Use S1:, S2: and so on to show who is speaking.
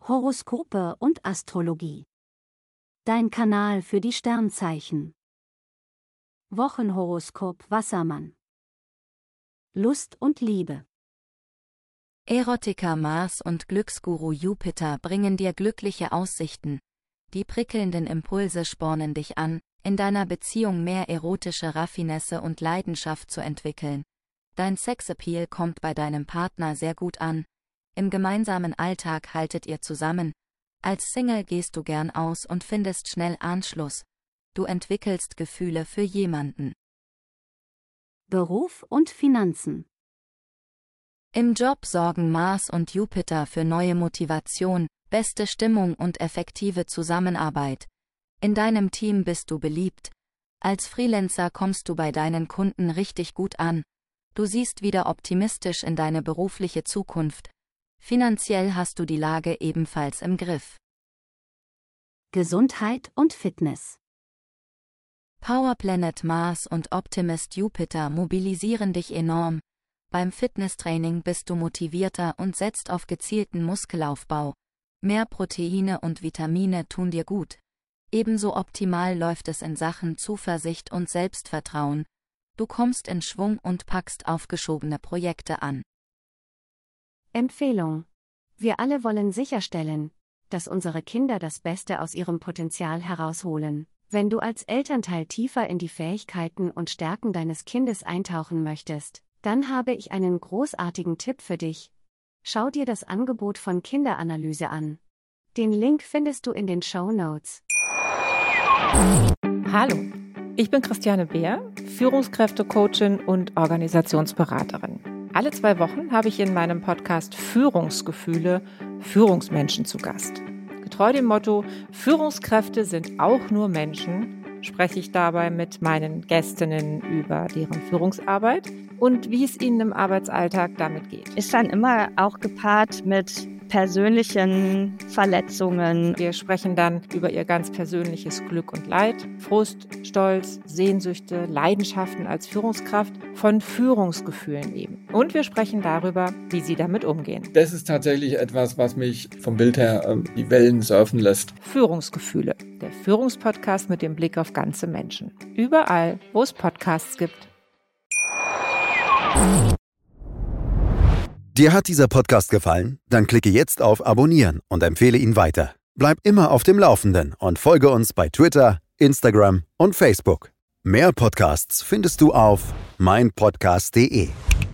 S1: Horoskope und Astrologie. Dein Kanal für die Sternzeichen. Wochenhoroskop Wassermann. Lust und Liebe.
S2: Erotiker Mars und Glücksguru Jupiter bringen dir glückliche Aussichten. Die prickelnden Impulse spornen dich an, in deiner Beziehung mehr erotische Raffinesse und Leidenschaft zu entwickeln. Dein Sexappeal kommt bei deinem Partner sehr gut an. Im gemeinsamen Alltag haltet ihr zusammen. Als Single gehst du gern aus und findest schnell Anschluss. Du entwickelst Gefühle für jemanden.
S1: Beruf und Finanzen.
S2: Im Job sorgen Mars und Jupiter für neue Motivation, beste Stimmung und effektive Zusammenarbeit. In deinem Team bist du beliebt. Als Freelancer kommst du bei deinen Kunden richtig gut an. Du siehst wieder optimistisch in deine berufliche Zukunft. Finanziell hast du die Lage ebenfalls im Griff.
S1: Gesundheit und Fitness.
S2: Powerplanet Mars und Optimist Jupiter mobilisieren dich enorm. Beim Fitnesstraining bist du motivierter und setzt auf gezielten Muskelaufbau. Mehr Proteine und Vitamine tun dir gut. Ebenso optimal läuft es in Sachen Zuversicht und Selbstvertrauen. Du kommst in Schwung und packst aufgeschobene Projekte an.
S1: Empfehlung. Wir alle wollen sicherstellen, dass unsere Kinder das Beste aus ihrem Potenzial herausholen. Wenn du als Elternteil tiefer in die Fähigkeiten und Stärken deines Kindes eintauchen möchtest, dann habe ich einen großartigen Tipp für dich. Schau dir das Angebot von Kinderanalyse an. Den Link findest du in den Shownotes.
S3: Hallo, ich bin Christiane Beer, Führungskräftecoachin und Organisationsberaterin. Alle 2 Wochen habe ich in meinem Podcast Führungsgefühle Führungsmenschen zu Gast. Getreu dem Motto, Führungskräfte sind auch nur Menschen, spreche ich dabei mit meinen Gästinnen über deren Führungsarbeit und wie es ihnen im Arbeitsalltag damit geht.
S4: Ist dann immer auch gepaart mit persönlichen Verletzungen.
S3: Wir sprechen dann über ihr ganz persönliches Glück und Leid, Frust, Stolz, Sehnsüchte, Leidenschaften als Führungskraft, von Führungsgefühlen eben. Und wir sprechen darüber, wie sie damit umgehen.
S5: Das ist tatsächlich etwas, was mich vom Bild her die Wellen surfen lässt.
S3: Führungsgefühle, der Führungspodcast mit dem Blick auf ganze Menschen. Überall, wo es Podcasts gibt.
S6: Dir hat dieser Podcast gefallen? Dann klicke jetzt auf Abonnieren und empfehle ihn weiter. Bleib immer auf dem Laufenden und folge uns bei Twitter, Instagram und Facebook. Mehr Podcasts findest du auf meinpodcast.de.